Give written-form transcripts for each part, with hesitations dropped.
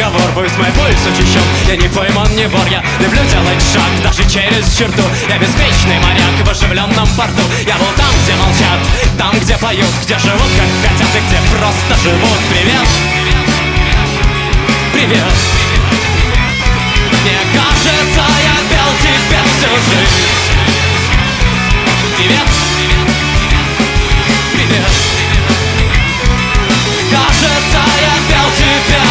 разговор, пусть мой пульс учащен. Я не пойман, не вор, я люблю делать шаг даже через черту. Я беспечный моряк в оживленном порту. Я был там, где молчат, там, где поют, где живут, как хотят, и где просто живут. Привет, привет. Мне кажется, я пел тебе всю жизнь. Привет, привет. Кажется, я пел тебя.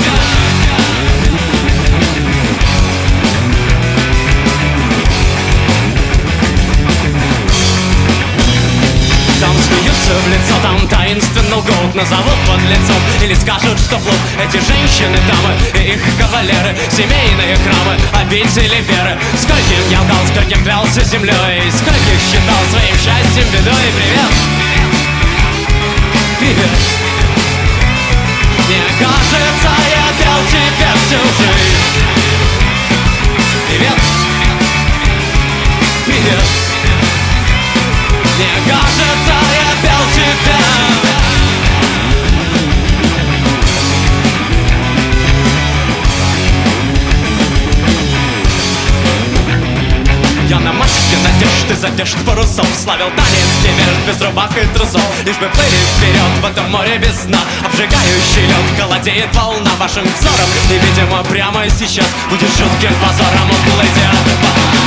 Там смеются в лицо, там таинственно лгут, назовут под лицом или скажут, что плут. Эти женщины дамы и их кавалеры, семейные храмы, обители веры. Скольким я лгал, скольким клялся землей, скольких считал своим счастьем бедой. Привет, привет. Мне кажется, я пел тебе всю жизнь. Привет, привет. Мне кажется, я пел тебя. Я на мачте надежды задежд парусов славил танец невежд без рубах и трусов. Лишь бы плыли вперед в этом море без дна. Обжигающий лед, холодеет волна вашим взором. И, видимо, прямо сейчас будет жутким позором уплыть.